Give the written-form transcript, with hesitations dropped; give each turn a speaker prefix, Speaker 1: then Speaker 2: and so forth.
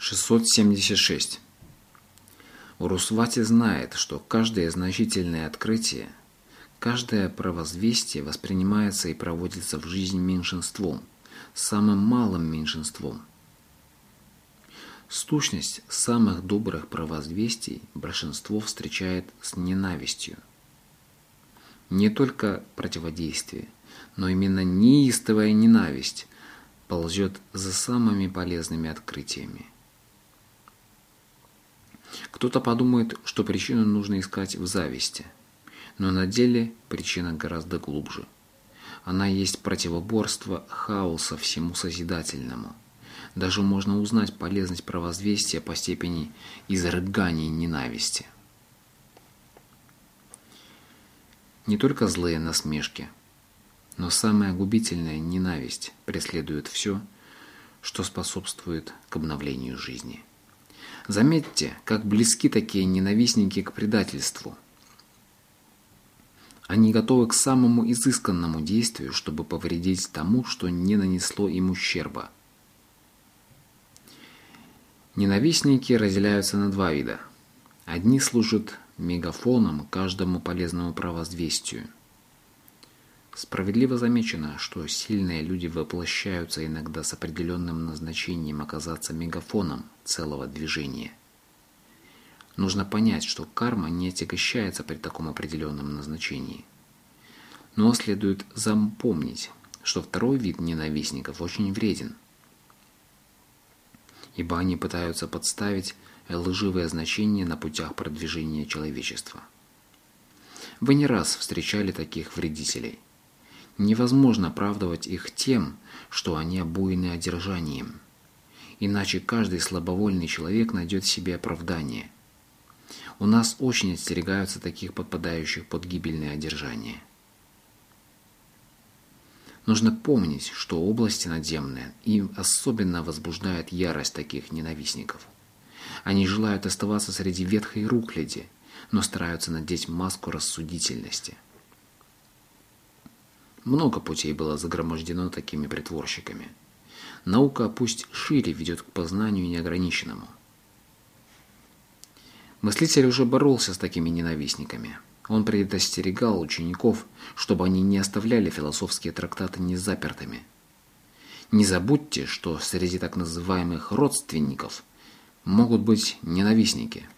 Speaker 1: 676. Урусвати знает, что каждое значительное открытие, каждое провозвестие воспринимается и проводится в жизнь меньшинством, самым малым меньшинством. Сущность самых добрых провозвестий большинство встречает с ненавистью. Не только противодействие, но именно неистовая ненависть ползет за самыми полезными открытиями. Кто-то подумает, что причину нужно искать в зависти, но на деле причина гораздо глубже. Она есть противоборство хаоса всему созидательному. Даже можно узнать полезность провозвестия по степени изрыгания ненависти. Не только злые насмешки, но самая губительная ненависть преследует все, что способствует к обновлению жизни. Заметьте, как близки такие ненавистники к предательству. Они готовы к самому изысканному действию, чтобы повредить тому, что не нанесло им ущерба. Ненавистники разделяются на два вида. Одни служат мегафоном каждому полезному провозвестию. Справедливо замечено, что сильные люди воплощаются иногда с определенным назначением оказаться мегафоном целого движения. Нужно понять, что карма не отягощается при таком определенном назначении. Но следует запомнить, что второй вид ненавистников очень вреден, ибо они пытаются подставить лживые значения на путях продвижения человечества. Вы не раз встречали таких вредителей. Невозможно оправдывать их тем, что они обуяны одержанием. Иначе каждый слабовольный человек найдет себе оправдание. У нас очень остерегаются таких подпадающих под гибельное одержание. Нужно помнить, что области надземные им особенно возбуждает ярость таких ненавистников. Они желают оставаться среди ветхой рухляди, но стараются надеть маску рассудительности. Много путей было загромождено такими притворщиками. Наука пусть шире ведет к познанию неограниченному. Мыслитель уже боролся с такими ненавистниками. Он предостерегал учеников, чтобы они не оставляли философские трактаты незапертыми. Не забудьте, что среди так называемых родственников могут быть ненавистники.